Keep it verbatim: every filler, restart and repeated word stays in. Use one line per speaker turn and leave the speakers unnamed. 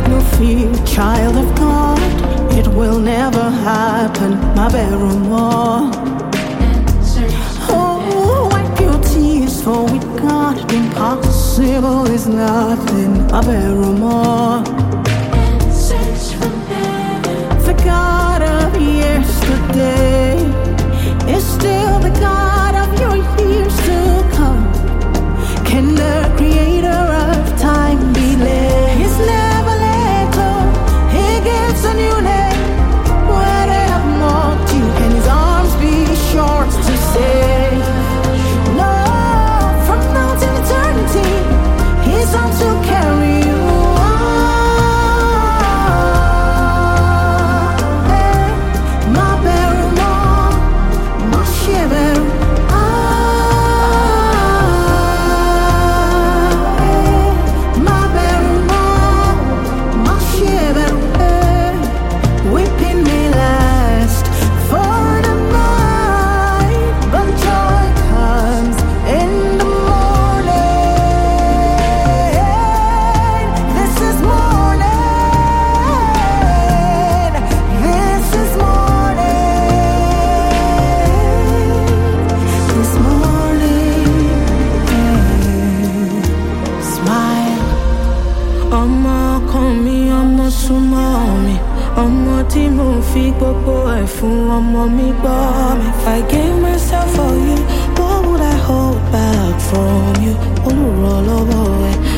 no fear, child of God. It will never happen, my Barrymore. Oh, wipe your tears, for with God impossible is nothing, my Barrymore. The God of yesterday is still the God of your years to come. Can the creator of time be led? He's never let go. He gives a new name where they have mocked you. Can his arms be short to say no? From now to eternity, his arms will carry you.
If I gave myself for you, what would I hold back from you? Olùrànlọ́wọ́ ẹ